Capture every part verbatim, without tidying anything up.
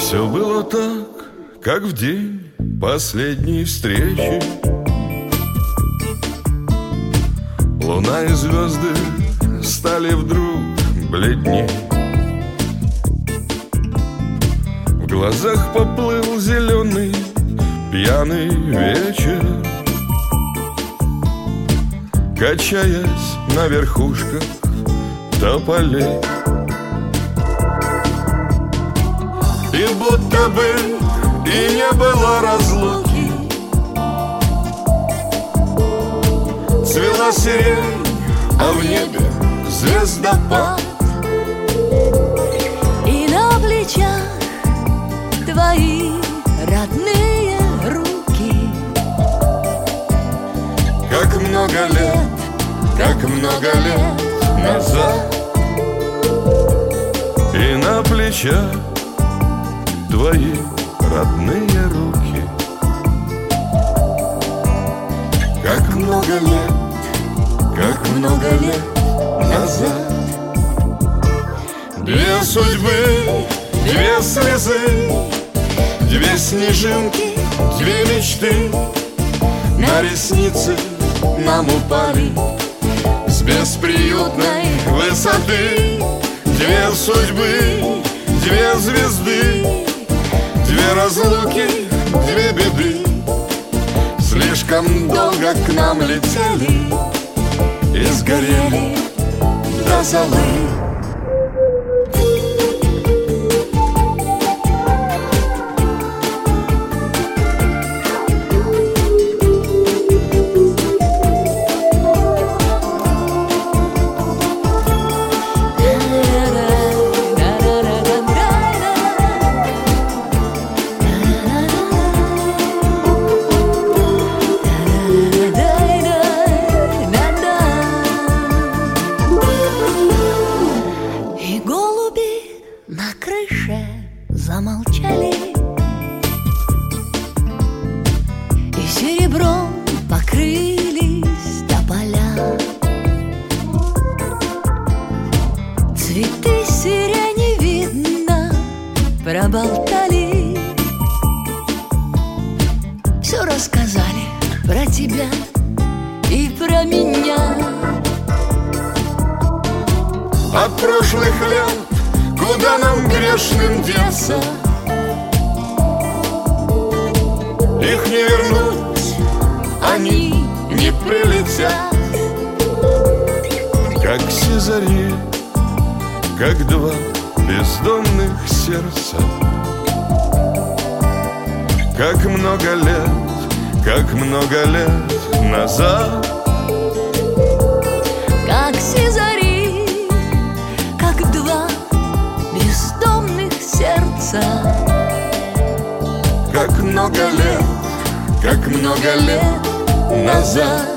Все было так, как в день последней встречи. Луна и звезды стали вдруг бледней. В глазах поплыл зеленый пьяный вечер, качаясь на верхушках тополей. И будто бы и не было разлуки, цвела сирень, а в небе звездопад. И на плечах твои родные руки. Как много лет, как много лет назад. И на плечах твои родные руки. Как много лет, как много лет назад. Две судьбы, две слезы, две снежинки, две мечты на ресницы нам упали с бесприютной высоты. Две судьбы, две звезды, две разлуки, две беды. Слишком долго к нам летели и сгорели до золы. На крыше замолчали, и серебром покрылись тополя. Цветы сирени, видно, проболтали. Все рассказали про тебя и про меня. От прошлых лет куда нам грешным деться? Их не вернуть, они не прилетят. Как все зари, как два бездомных сердца. Как много лет, как много лет назад. Как все зари, как два бездомных сердца. Как много лет, как много лет назад.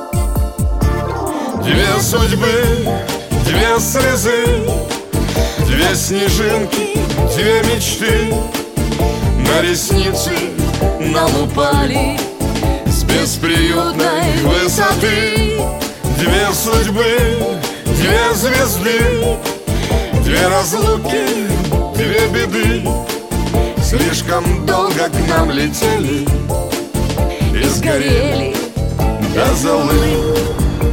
Две судьбы, две слезы, две снежинки, две мечты на ресницы нам упали с бесприютной высоты. Две судьбы, две звезды, две разлуки, две беды. Слишком долго к нам летели и сгорели до золы.